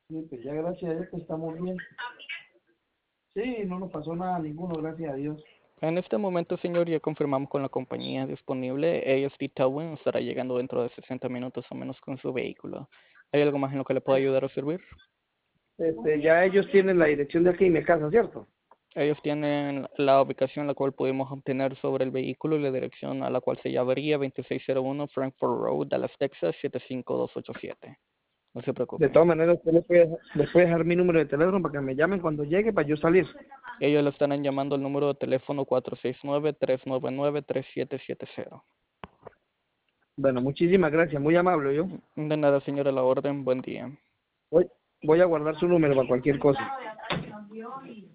Sí, pues ya gracias a Dios que estamos bien. Sí, no nos pasó nada ninguno, gracias a Dios. En este momento, señor, ya confirmamos con la compañía disponible. ASD Towing estará llegando dentro de 60 minutos o menos con su vehículo. ¿Hay algo más en lo que le pueda ayudar o servir? Ya ellos tienen la dirección de aquí en mi casa, ¿cierto? Ellos tienen la ubicación la cual pudimos obtener sobre el vehículo y la dirección a la cual se llamaría 2601 Frankfurt Road, Dallas, Texas 75287. No se De preocupe. todas maneras, usted les puede dejar mi número de teléfono para que me llamen cuando llegue para yo salir. Ellos le estarán llamando al número de teléfono 469-399-3770. Bueno, muchísimas gracias, muy amable yo. De nada, señora, la orden. Buen día. Voy, voy a guardar su número para cualquier cosa.